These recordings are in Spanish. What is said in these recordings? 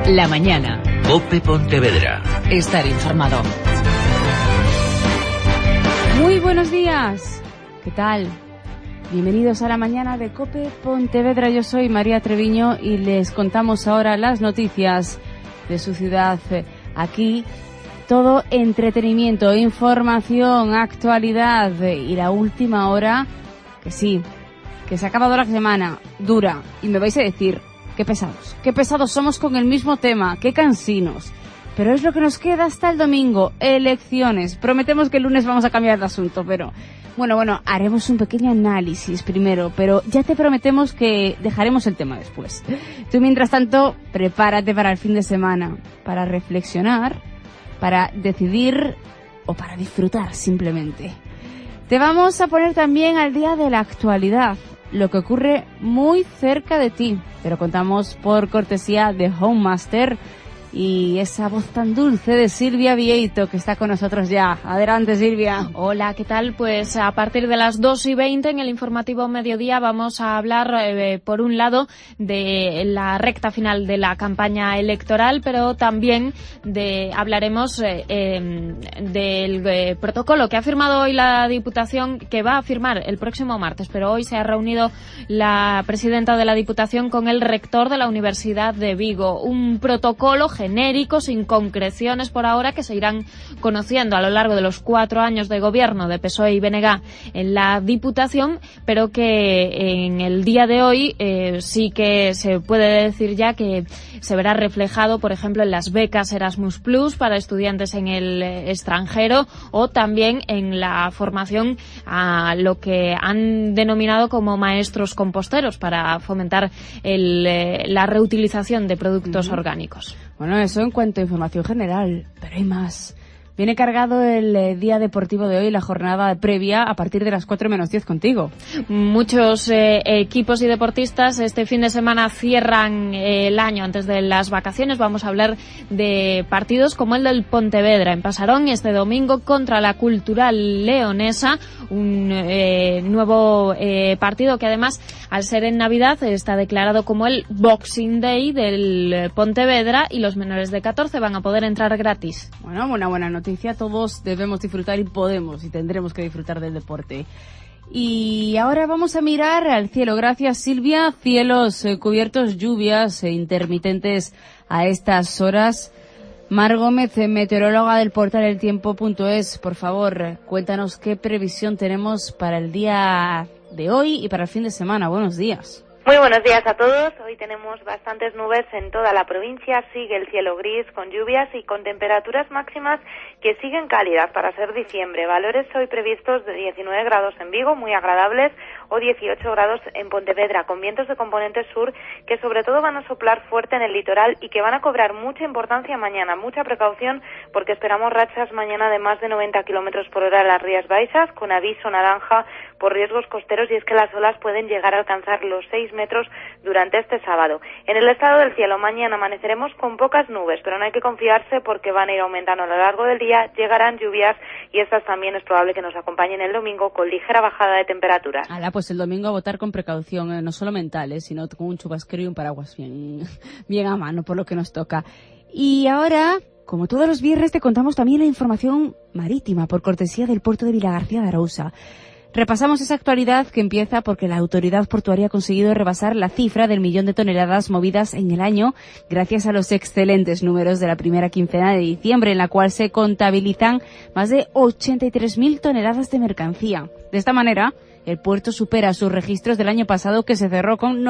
La mañana. COPE Pontevedra. Estar informado. Muy buenos días. ¿Qué tal? Bienvenidos a la mañana de COPE Pontevedra. Yo soy María Treviño y les contamos ahora las noticias de su ciudad. Aquí todo entretenimiento, información, actualidad y la última hora, que sí, que se ha acabado la semana dura. Y me vais a decir, qué pesados somos con el mismo tema, qué cansinos. Pero es lo que nos queda hasta el domingo, elecciones. Prometemos que el lunes vamos a cambiar de asunto, pero bueno, haremos un pequeño análisis primero, pero ya te prometemos que dejaremos el tema después. Tú, mientras tanto, prepárate para el fin de semana, para reflexionar, para decidir o para disfrutar simplemente. Te vamos a poner también al día de la actualidad, lo que ocurre muy cerca de ti. Pero contamos por cortesía de Homemaster y esa voz tan dulce de Silvia Vieito, que está con nosotros ya. Adelante, Silvia. Hola, ¿qué tal? Pues a partir de las 2:20 en el informativo mediodía vamos a hablar, por un lado, de la recta final de la campaña electoral, pero también hablaremos del protocolo que ha firmado hoy la Diputación, que va a firmar el próximo martes, pero hoy se ha reunido la presidenta de la Diputación con el rector de la Universidad de Vigo. Un protocolo genérico, sin concreciones por ahora, que se irán conociendo a lo largo de los 4 años de gobierno de PSOE y BNG en la Diputación, pero que en el día de hoy sí que se puede decir ya que se verá reflejado, por ejemplo, en las becas Erasmus Plus para estudiantes en el extranjero, o también en la formación a lo que han denominado como maestros composteros, para fomentar la reutilización de productos orgánicos. Bueno, eso en cuanto a información general, pero hay más. Viene cargado el día deportivo de hoy, la jornada previa a partir de las 4:10 contigo. Muchos equipos y deportistas este fin de semana cierran el año antes de las vacaciones. Vamos a hablar de partidos como el del Pontevedra en Pasarón este domingo contra la Cultural Leonesa, un nuevo partido que además, al ser en Navidad, está declarado como el Boxing Day del Pontevedra, y los menores de 14 van a poder entrar gratis. Bueno, una buena noticia. Todos debemos disfrutar y podemos y tendremos que disfrutar del deporte. Y ahora vamos a mirar al cielo. Gracias, Silvia. Cielos cubiertos, lluvias intermitentes a estas horas. Mar Gómez, meteoróloga del portal eltiempo.es, por favor, cuéntanos qué previsión tenemos para el día de hoy y para el fin de semana. Buenos días. Muy buenos días a todos. Hoy tenemos bastantes nubes en toda la provincia. Sigue el cielo gris con lluvias y con temperaturas máximas que siguen cálidas para ser diciembre. Valores hoy previstos de 19 grados en Vigo, muy agradables, o 18 grados en Pontevedra, con vientos de componente sur que sobre todo van a soplar fuerte en el litoral y que van a cobrar mucha importancia mañana. Mucha precaución, porque esperamos rachas mañana de más de 90 kilómetros por hora en las Rías Baixas, con aviso naranja por riesgos costeros, y es que las olas pueden llegar a alcanzar los 6 metros durante este sábado. En el estado del cielo, mañana amaneceremos con pocas nubes, pero no hay que confiarse porque van a ir aumentando a lo largo del día. Llegarán lluvias y estas también es probable que nos acompañen el domingo con ligera bajada de temperaturas. Pues el domingo a votar con precaución, no solo mental, sino con un chubasquero y un paraguas bien a mano, por lo que nos toca. Y ahora, como todos los viernes, te contamos también la información marítima por cortesía del puerto de Vilagarcía de Arousa. Repasamos esa actualidad que empieza porque la autoridad portuaria ha conseguido rebasar la cifra del 1.000.000 de toneladas movidas en el año, gracias a los excelentes números de la primera quincena de diciembre, en la cual se contabilizan más de 83.000 toneladas de mercancía. De esta manera, el puerto supera sus registros del año pasado, que se cerró con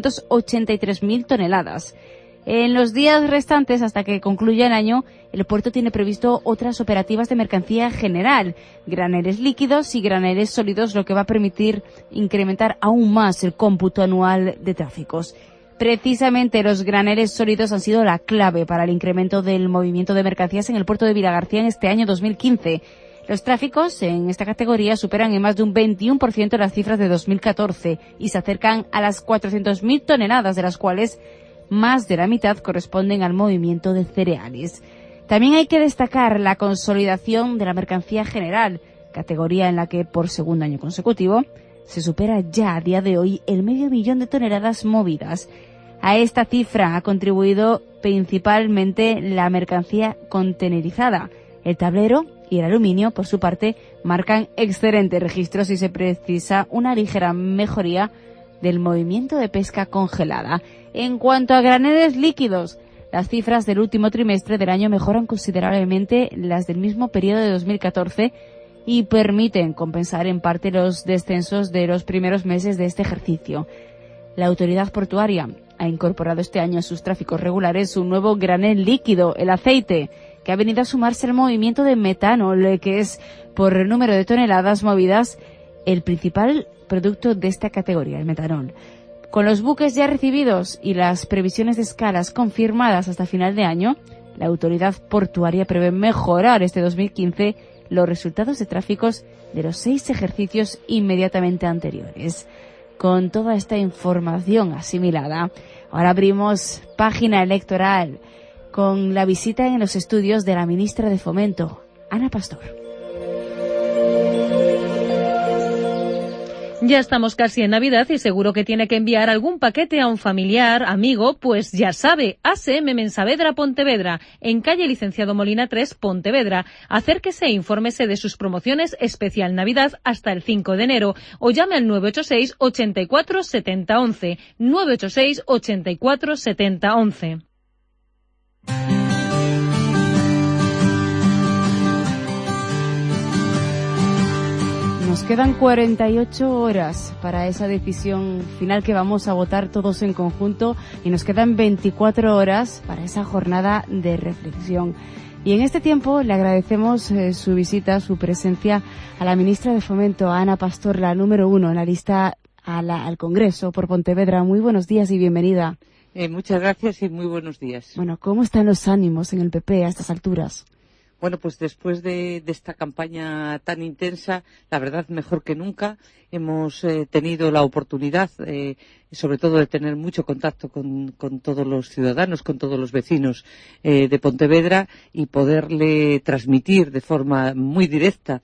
983.000 toneladas. En los días restantes, hasta que concluya el año, el puerto tiene previsto otras operativas de mercancía general, graneles líquidos y graneles sólidos, lo que va a permitir incrementar aún más el cómputo anual de tráficos. Precisamente los graneles sólidos han sido la clave para el incremento del movimiento de mercancías en el puerto de Vilagarcía en este año 2015. Los tráficos en esta categoría superan en más de un 21% las cifras de 2014 y se acercan a las 400.000 toneladas, de las cuales más de la mitad corresponden al movimiento de cereales. También hay que destacar la consolidación de la mercancía general, categoría en la que por segundo año consecutivo se supera ya a día de hoy el 500.000 de toneladas movidas. A esta cifra ha contribuido principalmente la mercancía contenerizada. El tablero y el aluminio, por su parte, marcan excelentes registros y se precisa una ligera mejoría del movimiento de pesca congelada. En cuanto a graneles líquidos, las cifras del último trimestre del año mejoran considerablemente las del mismo periodo de 2014 y permiten compensar en parte los descensos de los primeros meses de este ejercicio. La autoridad portuaria ha incorporado este año a sus tráficos regulares un nuevo granel líquido, el aceite, que ha venido a sumarse al movimiento de metanol, que es, por el número de toneladas movidas, el principal producto de esta categoría, el metanol. Con los buques ya recibidos y las previsiones de escalas confirmadas hasta final de año, la autoridad portuaria prevé mejorar este 2015 los resultados de tráficos de los 6 ejercicios inmediatamente anteriores. Con toda esta información asimilada, ahora abrimos página electoral con la visita en los estudios de la ministra de Fomento, Ana Pastor. Ya estamos casi en Navidad y seguro que tiene que enviar algún paquete a un familiar, amigo, pues ya sabe, ASM Mensavedra Pontevedra, en calle Licenciado Molina 3, Pontevedra. Acérquese e infórmese de sus promociones especial Navidad hasta el 5 de enero o llame al 986 84 70 11, 986 84 70 11. Nos quedan 48 horas para esa decisión final que vamos a votar todos en conjunto y nos quedan 24 horas para esa jornada de reflexión. Y en este tiempo le agradecemos su visita, su presencia a la ministra de Fomento, a Ana Pastor, la número 1 en la lista al Congreso por Pontevedra. Muy buenos días y bienvenida. Muchas gracias y muy buenos días. Bueno, ¿cómo están los ánimos en el PP a estas alturas? Bueno, pues después de esta campaña tan intensa, la verdad, mejor que nunca, hemos tenido la oportunidad, sobre todo de tener mucho contacto con todos los ciudadanos, con todos los vecinos de Pontevedra y poderle transmitir de forma muy directa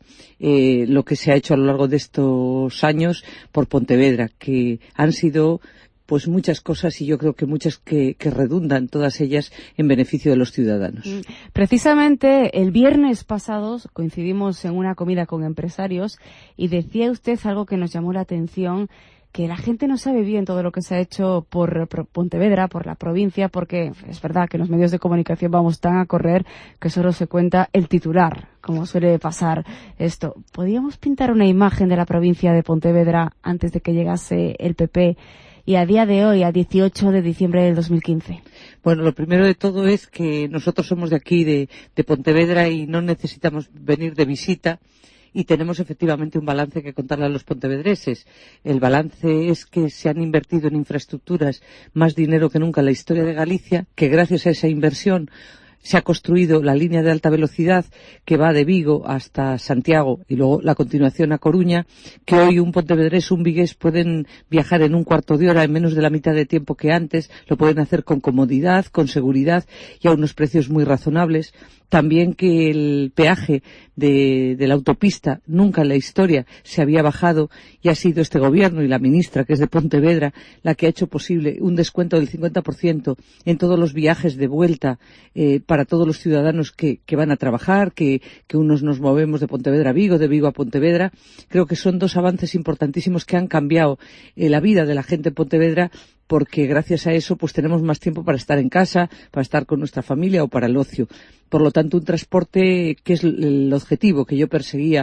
lo que se ha hecho a lo largo de estos años por Pontevedra, que han sido pues muchas cosas y yo creo que muchas que redundan todas ellas en beneficio de los ciudadanos. Precisamente el viernes pasado coincidimos en una comida con empresarios y decía usted algo que nos llamó la atención, que la gente no sabe bien todo lo que se ha hecho por Pontevedra, por la provincia, porque es verdad que en los medios de comunicación vamos tan a correr que solo se cuenta el titular, como suele pasar esto. ¿Podríamos pintar una imagen de la provincia de Pontevedra antes de que llegase el PP y a día de hoy, a 18 de diciembre del 2015? Bueno, lo primero de todo es que nosotros somos de aquí, de Pontevedra, y no necesitamos venir de visita y tenemos efectivamente un balance que contarle a los pontevedreses. El balance es que se han invertido en infraestructuras más dinero que nunca en la historia de Galicia, que gracias a esa inversión se ha construido la línea de alta velocidad que va de Vigo hasta Santiago y luego la continuación a Coruña, que hoy un pontevedrés, un vigués pueden viajar en un cuarto de hora en menos de la mitad de tiempo que antes, lo pueden hacer con comodidad, con seguridad y a unos precios muy razonables. También que el peaje de la autopista nunca en la historia se había bajado y ha sido este gobierno y la ministra, que es de Pontevedra, la que ha hecho posible un descuento del 50% en todos los viajes de vuelta para todos los ciudadanos que van a trabajar, que unos nos movemos de Pontevedra a Vigo, de Vigo a Pontevedra. Creo que son dos avances importantísimos que han cambiado la vida de la gente en Pontevedra, porque gracias a eso pues tenemos más tiempo para estar en casa, para estar con nuestra familia o para el ocio. Por lo tanto, un transporte que es el objetivo que yo perseguía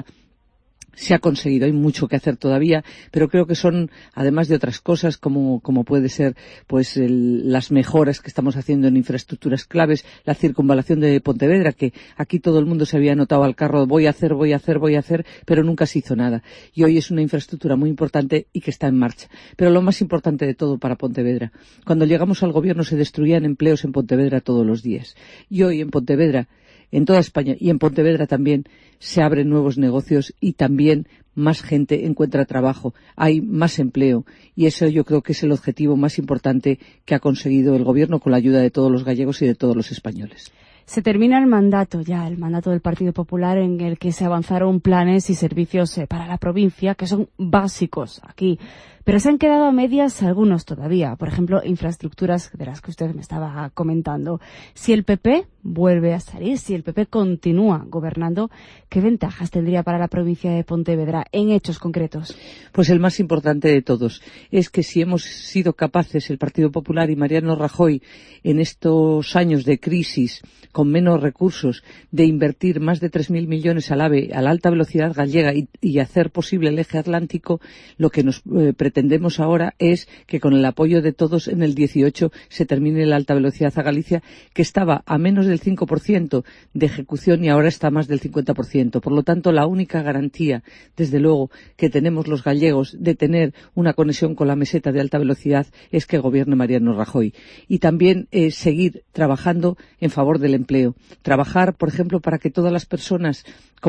se ha conseguido. Hay mucho que hacer todavía, pero creo que son, además de otras cosas, como puede ser pues las mejoras que estamos haciendo en infraestructuras claves, la circunvalación de Pontevedra, que aquí todo el mundo se había anotado al carro, voy a hacer, pero nunca se hizo nada. Y hoy es una infraestructura muy importante y que está en marcha. Pero lo más importante de todo para Pontevedra, cuando llegamos al gobierno se destruían empleos en Pontevedra todos los días. Y hoy en Pontevedra, en toda España y en Pontevedra también se abren nuevos negocios y también más gente encuentra trabajo, hay más empleo y eso yo creo que es el objetivo más importante que ha conseguido el gobierno con la ayuda de todos los gallegos y de todos los españoles. Se termina el mandato del Partido Popular, en el que se avanzaron planes y servicios para la provincia que son básicos aquí. Pero se han quedado a medias algunos todavía. Por ejemplo, infraestructuras de las que usted me estaba comentando. Si el PP vuelve a salir, si el PP continúa gobernando, ¿qué ventajas tendría para la provincia de Pontevedra en hechos concretos? Pues el más importante de todos es que si hemos sido capaces, el Partido Popular y Mariano Rajoy, en estos años de crisis, con menos recursos, de invertir más de 3.000 millones al AVE, a la alta velocidad gallega, y hacer posible el eje atlántico, lo que nos pretendemos ahora es que con el apoyo de todos en el 18 se termine la alta velocidad a Galicia, que estaba a menos del 5% de ejecución y ahora está más del 50%. Por lo tanto, la única garantía, desde luego, que tenemos los gallegos de tener una conexión con la meseta de alta velocidad es que gobierne Mariano Rajoy. Y también seguir trabajando en favor del empleo. Trabajar, por ejemplo, para que todas las personas,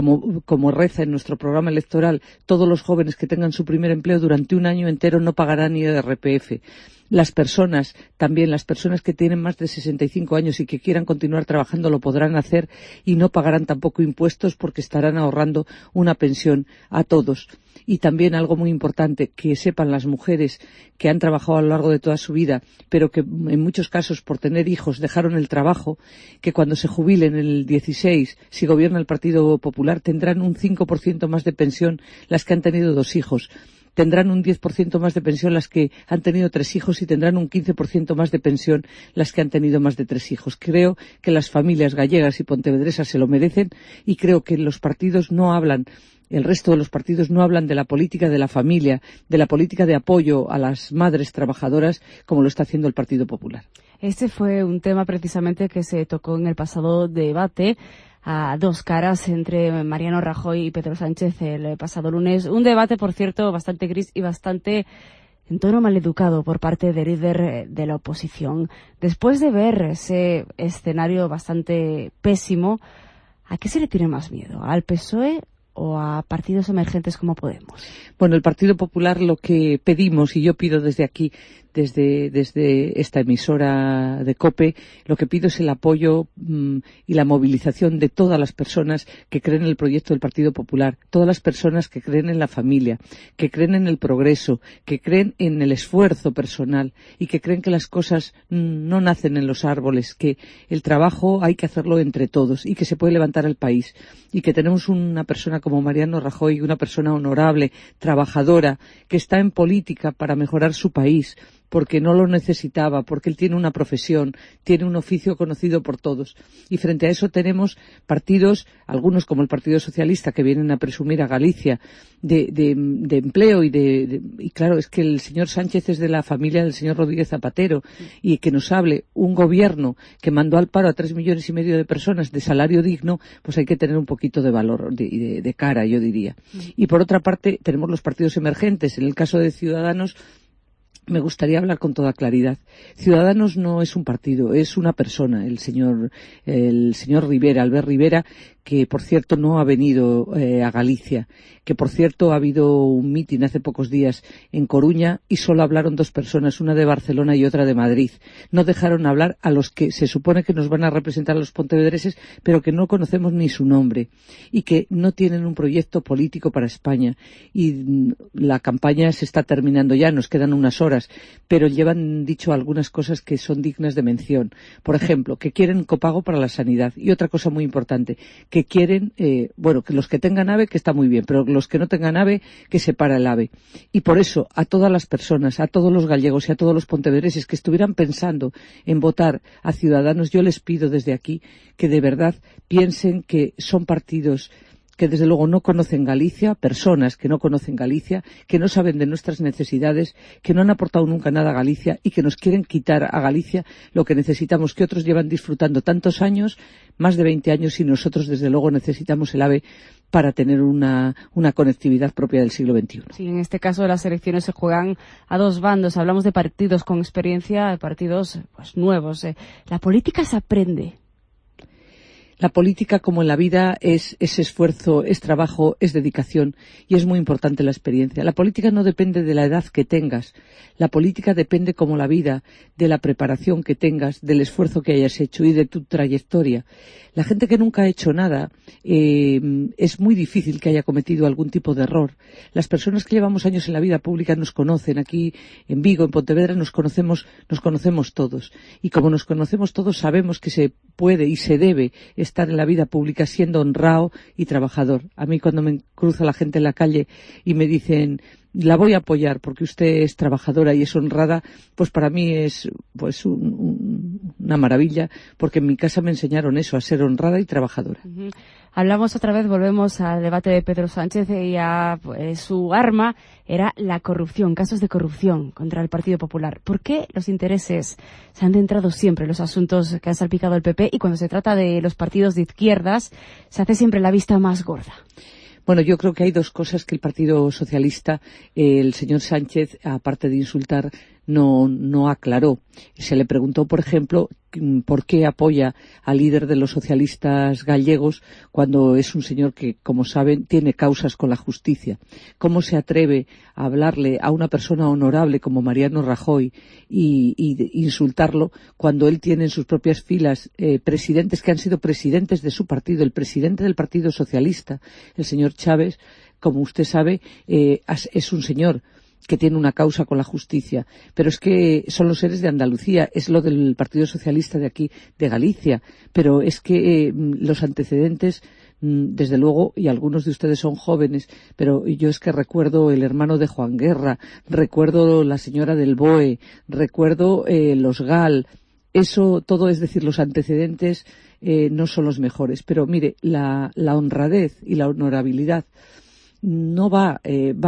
como reza en nuestro programa electoral, todos los jóvenes que tengan su primer empleo durante un año entero no pagarán ni IRPF. Las personas, también las personas que tienen más de 65 años y que quieran continuar trabajando lo podrán hacer y no pagarán tampoco impuestos porque estarán ahorrando una pensión a todos. Y también algo muy importante, que sepan las mujeres que han trabajado a lo largo de toda su vida, pero que en muchos casos por tener hijos dejaron el trabajo, que cuando se jubilen en el 16, si gobierna el Partido Popular, tendrán un 5% más de pensión las que han tenido 2 hijos. Tendrán un 10% más de pensión las que han tenido 3 hijos y tendrán un 15% más de pensión las que han tenido más de 3 hijos. Creo que las familias gallegas y pontevedresas se lo merecen y creo que los partidos no hablan, el resto de los partidos no hablan de la política de la familia, de la política de apoyo a las madres trabajadoras como lo está haciendo el Partido Popular. Este fue un tema precisamente que se tocó en el pasado debate a 2 caras entre Mariano Rajoy y Pedro Sánchez el pasado lunes. Un debate, por cierto, bastante gris y bastante en tono maleducado por parte del líder de la oposición. Después de ver ese escenario bastante pésimo, ¿a qué se le tiene más miedo? ¿Al PSOE o a partidos emergentes como Podemos? Bueno, el Partido Popular lo que pedimos, y yo pido desde aquí, desde esta emisora de COPE, lo que pido es el apoyo y la movilización de todas las personas que creen en el proyecto del Partido Popular, todas las personas que creen en la familia, que creen en el progreso, que creen en el esfuerzo personal y que creen que las cosas no nacen en los árboles, que el trabajo hay que hacerlo entre todos y que se puede levantar el país y que tenemos una persona como Mariano Rajoy, una persona honorable, trabajadora, que está en política para mejorar su país, porque no lo necesitaba, porque él tiene una profesión, tiene un oficio conocido por todos. Y frente a eso tenemos partidos, algunos como el Partido Socialista, que vienen a presumir a Galicia de empleo y claro, es que el señor Sánchez es de la familia del señor Rodríguez Zapatero y que nos hable un gobierno que mandó al paro a 3,5 millones de personas de salario digno, pues hay que tener un poquito de valor, de cara, yo diría. Y por otra parte, tenemos los partidos emergentes. En el caso de Ciudadanos, me gustaría hablar con toda claridad. Ciudadanos no es un partido, es una persona, el señor Rivera, Albert Rivera, que por cierto no ha venido a Galicia, que por cierto ha habido un mitin hace pocos días en Coruña y solo hablaron 2 personas, una de Barcelona y otra de Madrid. No dejaron hablar a los que se supone que nos van a representar a los pontevedreses, pero que no conocemos ni su nombre y que no tienen un proyecto político para España. Y la campaña se está terminando ya, nos quedan unas horas, pero llevan dicho algunas cosas que son dignas de mención. Por ejemplo, que quieren copago para la sanidad y otra cosa muy importante, que quieren, que los que tengan AVE, que está muy bien, pero los que no tengan AVE, que se para el AVE. Y por eso, a todas las personas, a todos los gallegos y a todos los pontevedreses que estuvieran pensando en votar a Ciudadanos, yo les pido desde aquí que de verdad piensen que son partidos que desde luego no conocen Galicia, personas que no conocen Galicia, que no saben de nuestras necesidades, que no han aportado nunca nada a Galicia y que nos quieren quitar a Galicia lo que necesitamos, que otros llevan disfrutando tantos años, más de 20 años, y nosotros desde luego necesitamos el AVE para tener una conectividad propia del siglo XXI. Sí, en este caso las elecciones se juegan a 2 bandos. Hablamos de partidos con experiencia, de partidos nuevos. La política se aprende. La política, como en la vida, es esfuerzo, es trabajo, es dedicación y es muy importante la experiencia. La política no depende de la edad que tengas. La política depende, como la vida, de la preparación que tengas, del esfuerzo que hayas hecho y de tu trayectoria. La gente que nunca ha hecho nada, es muy difícil que haya cometido algún tipo de error. Las personas que llevamos años en la vida pública nos conocen. Aquí en Vigo, en Pontevedra, nos conocemos todos. Y como nos conocemos todos, sabemos que se puede y se debe estar en la vida pública siendo honrado y trabajador. A mí, cuando me cruza la gente en la calle y me dicen, la voy a apoyar porque usted es trabajadora y es honrada, pues para mí es pues una maravilla, porque en mi casa me enseñaron eso, a ser honrada y trabajadora. Uh-huh. Hablamos otra vez, volvemos al debate de Pedro Sánchez y su arma era la corrupción, casos de corrupción contra el Partido Popular. ¿Por qué los intereses se han centrado siempre en los asuntos que han salpicado el PP y cuando se trata de los partidos de izquierdas se hace siempre la vista más gorda? Bueno, yo creo que hay dos cosas que el Partido Socialista, el señor Sánchez, aparte de insultar, no aclaró. Se le preguntó, por ejemplo, por qué apoya al líder de los socialistas gallegos cuando es un señor que, como saben, tiene causas con la justicia. ¿Cómo se atreve a hablarle a una persona honorable como Mariano Rajoy y insultarlo cuando él tiene en sus propias filas presidentes que han sido presidentes de su partido? El presidente del Partido Socialista, el señor Chávez, como usted sabe, es un señor que tiene una causa con la justicia, pero es que son los seres de Andalucía, es lo del Partido Socialista de aquí, de Galicia, pero es que los antecedentes, desde luego, y algunos de ustedes son jóvenes, pero yo es que recuerdo el hermano de Juan Guerra, recuerdo la señora del BOE, recuerdo los GAL, eso todo, es decir, los antecedentes no son los mejores, pero mire, la honradez y la honorabilidad no va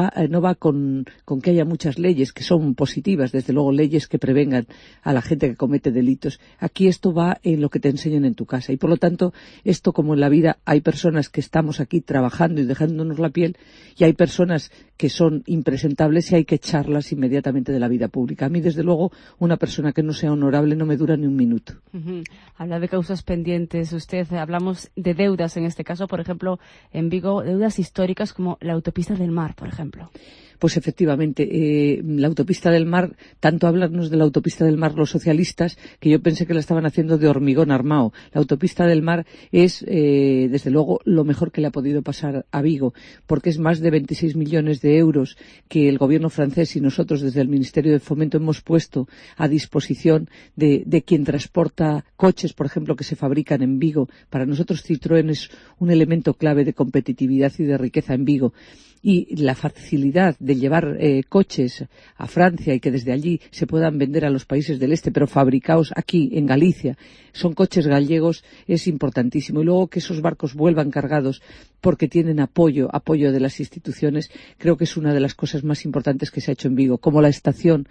con que haya muchas leyes que son positivas, desde luego leyes que prevengan a la gente que comete delitos. Aquí esto va en lo que te enseñan en tu casa y por lo tanto esto, como en la vida, hay personas que estamos aquí trabajando y dejándonos la piel y hay personas que son impresentables y hay que echarlas inmediatamente de la vida pública. A mí, desde luego, una persona que no sea honorable no me dura ni un minuto. Uh-huh. Habla de causas pendientes. Hablamos de deudas en este caso, por ejemplo, en Vigo, deudas históricas como la autopista del Mar, por ejemplo. Pues efectivamente, la autopista del Mar, tanto hablarnos de la autopista del Mar los socialistas, que yo pensé que la estaban haciendo de hormigón armado. La autopista del Mar es, desde luego, lo mejor que le ha podido pasar a Vigo, porque es más de 26 millones de euros que el gobierno francés y nosotros desde el Ministerio de Fomento hemos puesto a disposición de quien transporta coches, por ejemplo, que se fabrican en Vigo. Para nosotros Citroën es un elemento clave de competitividad y de riqueza en Vigo. Y la facilidad de llevar coches a Francia y que desde allí se puedan vender a los países del este, pero fabricados aquí en Galicia, son coches gallegos, es importantísimo. Y luego que esos barcos vuelvan cargados porque tienen apoyo de las instituciones, creo que es una de las cosas más importantes que se ha hecho en Vigo, como la estación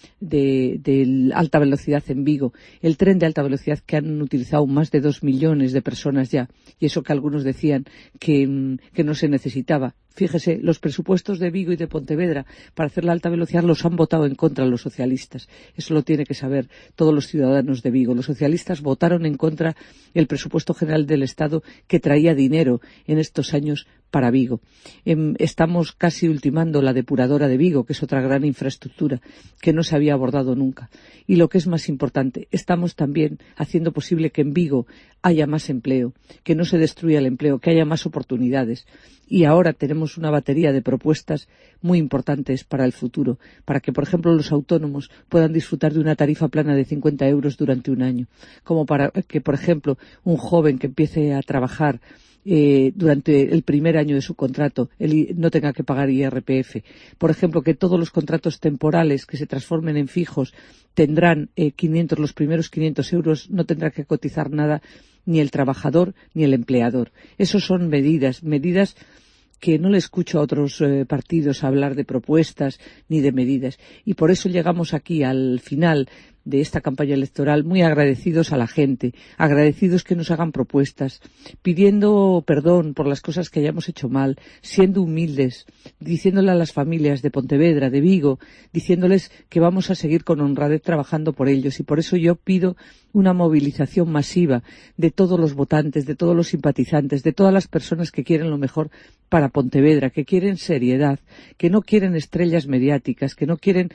de alta velocidad en Vigo, el tren de alta velocidad que han utilizado más de 2 millones de personas ya, y eso que algunos decían que no se necesitaba. Fíjese, los presupuestos de Vigo y de Pontevedra para hacer la alta velocidad los han votado en contra los socialistas. Eso lo tiene que saber todos los ciudadanos de Vigo. Los socialistas votaron en contra el presupuesto general del Estado que traía dinero en estos años para Vigo. Estamos casi ultimando la depuradora de Vigo, que es otra gran infraestructura que no se había abordado nunca. Y lo que es más importante, estamos también haciendo posible que en Vigo haya más empleo, que no se destruya el empleo, que haya más oportunidades. Y ahora tenemos una batería de propuestas muy importantes para el futuro, para que, por ejemplo, los autónomos puedan disfrutar de una tarifa plana de 50 euros durante un año, como para que, por ejemplo, un joven que empiece a trabajar durante el primer año de su contrato no tenga que pagar IRPF. Por ejemplo, que todos los contratos temporales que se transformen en fijos tendrán los primeros 500 euros, no tendrá que cotizar nada ni el trabajador ni el empleador. Esas son medidas que no le escucho a otros partidos hablar de propuestas ni de medidas. Y por eso llegamos aquí al final de esta campaña electoral, muy agradecidos a la gente, agradecidos que nos hagan propuestas, pidiendo perdón por las cosas que hayamos hecho mal, siendo humildes, diciéndole a las familias de Pontevedra, de Vigo, diciéndoles que vamos a seguir con honradez trabajando por ellos. Y por eso yo pido una movilización masiva de todos los votantes, de todos los simpatizantes, de todas las personas que quieren lo mejor para Pontevedra, que quieren seriedad, que no quieren estrellas mediáticas, que no quieren...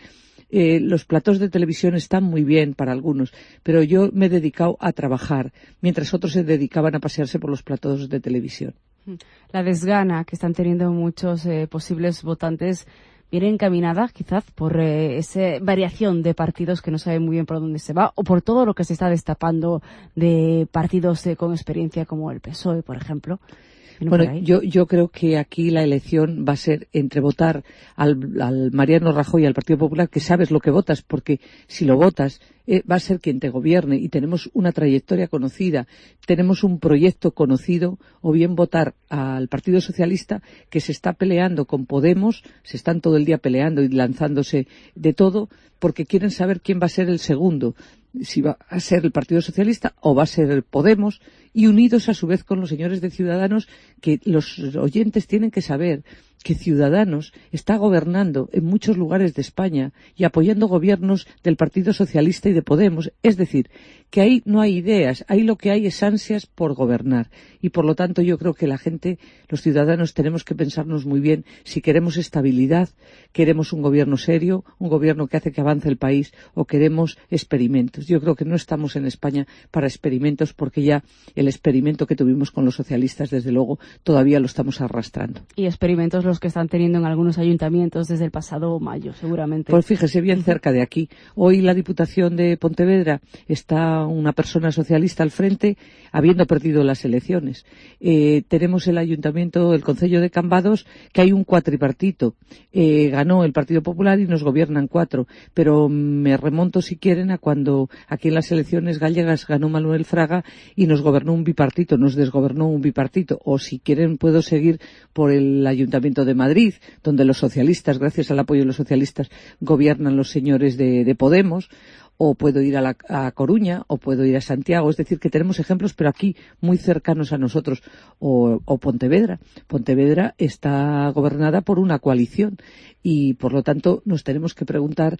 los platós de televisión están muy bien para algunos, pero yo me he dedicado a trabajar, mientras otros se dedicaban a pasearse por los platós de televisión. La desgana que están teniendo muchos posibles votantes viene encaminada quizás por esa variación de partidos que no saben muy bien por dónde se va, o por todo lo que se está destapando de partidos con experiencia como el PSOE, por ejemplo. Bueno, yo creo que aquí la elección va a ser entre votar al Mariano Rajoy y al Partido Popular, que sabes lo que votas, porque si lo votas va a ser quien te gobierne, y tenemos una trayectoria conocida, tenemos un proyecto conocido, o bien votar al Partido Socialista, que se está peleando con Podemos, se están todo el día peleando y lanzándose de todo, porque quieren saber quién va a ser el segundo, si va a ser el Partido Socialista o va a ser el Podemos, y unidos a su vez con los señores de Ciudadanos, que los oyentes tienen que saber que Ciudadanos está gobernando en muchos lugares de España y apoyando gobiernos del Partido Socialista y de Podemos. Es decir, que ahí no hay ideas, ahí lo que hay es ansias por gobernar. Y por lo tanto yo creo que la gente, los ciudadanos, tenemos que pensarnos muy bien si queremos estabilidad, queremos un gobierno serio, un gobierno que hace que avance el país, o queremos experimentos. Yo creo que no estamos en España para experimentos, porque ya el experimento que tuvimos con los socialistas, desde luego, todavía lo estamos arrastrando. Y experimentos los que están teniendo en algunos ayuntamientos desde el pasado mayo, seguramente. Pues fíjese, bien cerca de aquí. Hoy la Diputación de Pontevedra está una persona socialista al frente, habiendo perdido las elecciones. Tenemos el ayuntamiento, el concello de Cambados, que hay un cuatripartito. Ganó el Partido Popular y nos gobiernan 4. Pero me remonto, si quieren, a cuando aquí en las elecciones gallegas ganó Manuel Fraga y nos gobernó un bipartito, nos desgobernó un bipartito. O si quieren puedo seguir por el Ayuntamiento de Madrid, donde los socialistas, gracias al apoyo de los socialistas, gobiernan los señores de Podemos. O puedo ir a Coruña, o puedo ir a Santiago. Es decir, que tenemos ejemplos, pero aquí muy cercanos a nosotros. O Pontevedra. Pontevedra está gobernada por una coalición, y por lo tanto nos tenemos que preguntar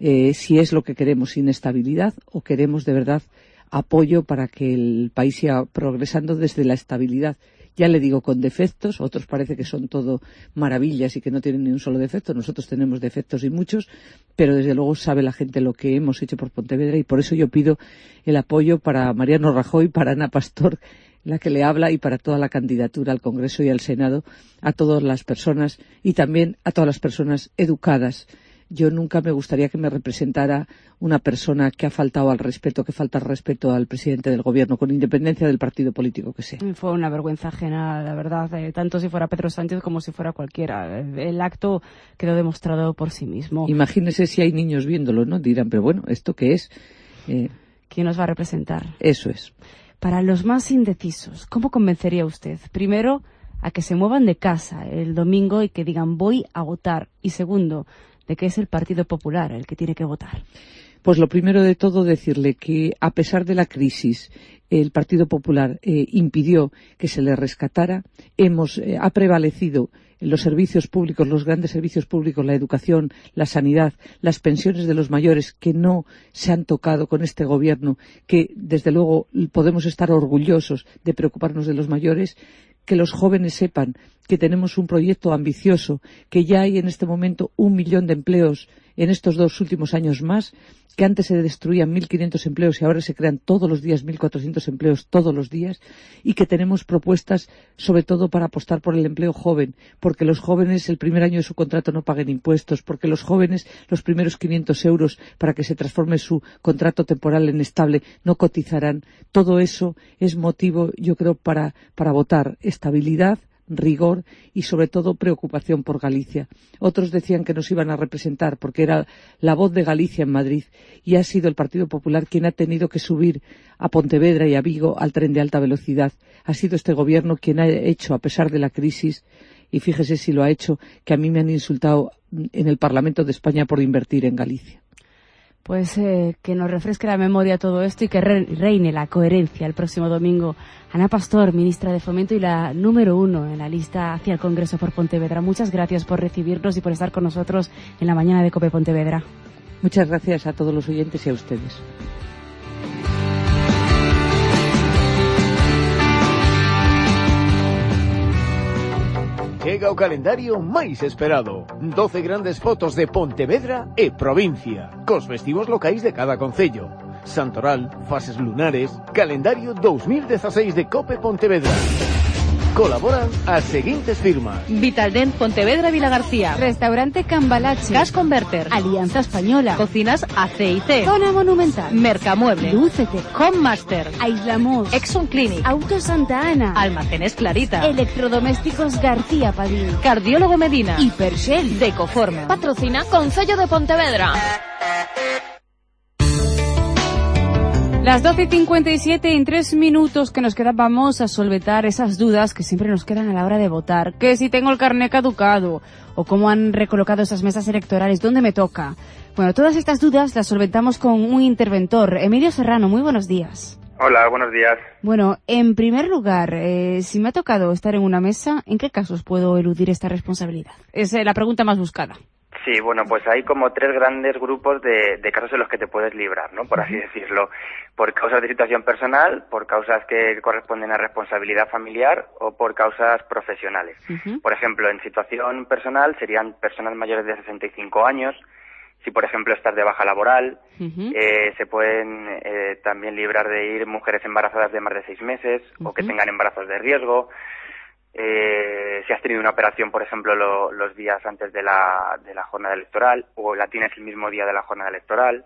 si es lo que queremos, inestabilidad, o queremos de verdad apoyo para que el país siga progresando desde la estabilidad. Ya le digo, con defectos, otros parece que son todo maravillas y que no tienen ni un solo defecto. Nosotros tenemos defectos y muchos, pero desde luego sabe la gente lo que hemos hecho por Pontevedra, y por eso yo pido el apoyo para Mariano Rajoy, para Ana Pastor, la que le habla, y para toda la candidatura al Congreso y al Senado, a todas las personas, y también a todas las personas educadas. Yo nunca me gustaría que me representara una persona que ha faltado al respeto, que falta al respeto al presidente del gobierno, con independencia del partido político que sea. Fue una vergüenza ajena, la verdad, tanto si fuera Pedro Sánchez como si fuera cualquiera. El acto quedó demostrado por sí mismo. Imagínese si hay niños viéndolo, ¿no? Dirán, pero bueno, ¿esto qué es? ¿Quién nos va a representar? Eso es. Para los más indecisos, ¿cómo convencería usted? Primero, a que se muevan de casa el domingo y que digan voy a votar. Y segundo, de que es el Partido Popular el que tiene que votar. Pues lo primero de todo, decirle que a pesar de la crisis, el Partido Popular impidió que se le rescatara. Ha prevalecido los servicios públicos, los grandes servicios públicos, la educación, la sanidad, las pensiones de los mayores, que no se han tocado con este gobierno, que desde luego podemos estar orgullosos de preocuparnos de los mayores. Que los jóvenes sepan que tenemos un proyecto ambicioso, que ya hay en este momento 1 millón de empleos en estos 2 últimos años más, que antes se destruían 1.500 empleos y ahora se crean todos los días 1.400 empleos todos los días, y que tenemos propuestas sobre todo para apostar por el empleo joven, porque los jóvenes el primer año de su contrato no paguen impuestos, porque los jóvenes los primeros 500 euros para que se transforme su contrato temporal en estable no cotizarán. Todo eso es motivo, yo creo, para votar estabilidad, rigor y sobre todo preocupación por Galicia. Otros decían que nos iban a representar porque era la voz de Galicia en Madrid, y ha sido el Partido Popular quien ha tenido que subir a Pontevedra y a Vigo al tren de alta velocidad. Ha sido este gobierno quien ha hecho, a pesar de la crisis, y fíjese si lo ha hecho, que a mí me han insultado en el Parlamento de España por invertir en Galicia. Pues que nos refresque la memoria todo esto y que reine la coherencia el próximo domingo. Ana Pastor, ministra de Fomento y la número 1 en la lista hacia el Congreso por Pontevedra. Muchas gracias por recibirnos y por estar con nosotros en la mañana de COPE Pontevedra. Muchas gracias a todos los oyentes y a ustedes. Chega o calendario máis esperado. 12 grandes fotos de Pontevedra e provincia, cos festivos locais de cada concello. Santoral, fases lunares, calendario 2016 de COPE Pontevedra. Colaboran as seguintes firmas: Vitaldent Pontevedra Vilagarcía, Restaurante Cambalache, Gas Converter, Alianza Española, Cocinas AC&C, Zona Monumental, Mercamueble, Lúcete, Home Master, Aislamos, Exxon Clinic, Auto Santa Ana, Almacenes Clarita, Electrodomésticos García Padín, Cardiólogo Medina, Hipershell, Decoforme. Patrocina Concello de Pontevedra. Las 12:57, en 3 minutos que nos quedan vamos a solventar esas dudas que siempre nos quedan a la hora de votar. Que si tengo el carné caducado, o cómo han recolocado esas mesas electorales, dónde me toca. Bueno, todas estas dudas las solventamos con un interventor. Emilio Serrano, muy buenos días. Hola, buenos días. Bueno, en primer lugar, si me ha tocado estar en una mesa, ¿en qué casos puedo eludir esta responsabilidad? Es la pregunta más buscada. Sí, bueno, pues hay como 3 grandes grupos de casos en los que te puedes librar, ¿no? Por así decirlo. Por causas de situación personal, por causas que corresponden a responsabilidad familiar o por causas profesionales. Por ejemplo, en situación personal serían personas mayores de 65 años. Si, por ejemplo, estás de baja laboral, se pueden también librar de ir mujeres embarazadas de más de 6 meses o que tengan embarazos de riesgo. Si has tenido una operación, por ejemplo, los días antes de la jornada electoral o la tienes el mismo día de la jornada electoral,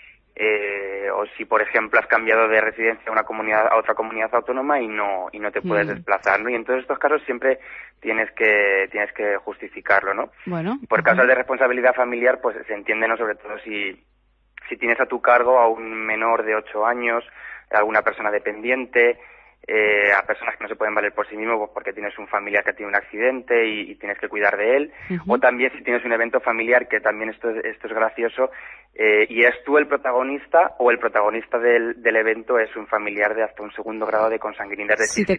o si, por ejemplo, has cambiado de residencia a otra comunidad autónoma y no te puedes desplazar, ¿no? Y en todos estos casos siempre tienes que justificarlo, ¿no? Bueno. Por causas de responsabilidad familiar, pues se entiende, ¿no? Sobre todo si tienes a tu cargo a un menor de 8 años, a alguna persona dependiente, a personas que no se pueden valer por sí mismos pues porque tienes un familiar que tiene un accidente y tienes que cuidar de él, o también si tienes un evento familiar, que también esto es gracioso, y es tú el protagonista o el protagonista del evento es un familiar de hasta un 2º grado de consanguinidad. Es decir,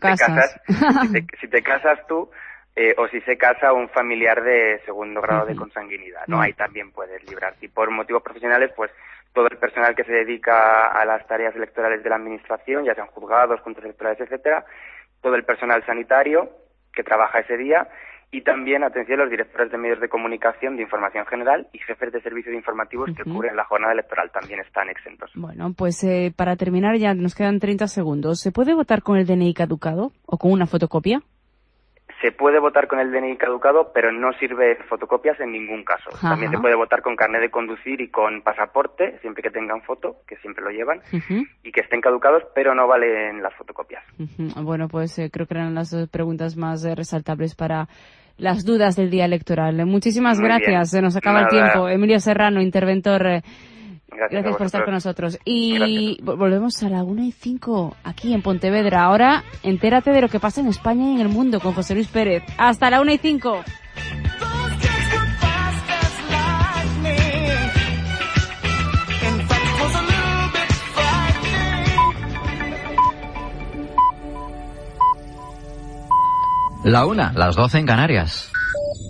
si te casas tú, o si se casa un familiar de 2º grado de consanguinidad, ¿no? Ahí también puedes librar. Y por motivos profesionales, pues todo el personal que se dedica a las tareas electorales de la administración, ya sean juzgados, juntas electorales, etcétera, todo el personal sanitario que trabaja ese día y también, atención, los directores de medios de comunicación de información general y jefes de servicios informativos que cubren la jornada electoral también están exentos. Bueno, pues para terminar ya nos quedan 30 segundos. ¿Se puede votar con el DNI caducado o con una fotocopia? Se puede votar con el DNI caducado, pero no sirve fotocopias en ningún caso. También se puede votar con carnet de conducir y con pasaporte, siempre que tengan foto, que siempre lo llevan, y que estén caducados, pero no valen las fotocopias. Bueno, pues creo que eran las preguntas más resaltables para las dudas del día electoral. Muchísimas gracias. Se nos acaba el tiempo. Emilio Serrano, interventor. Gracias por estar con nosotros. Y volvemos a la 1:05 aquí en Pontevedra. Ahora, entérate de lo que pasa en España y en el mundo con José Luis Pérez. Hasta la 1:05. La 1, las 12 en Canarias.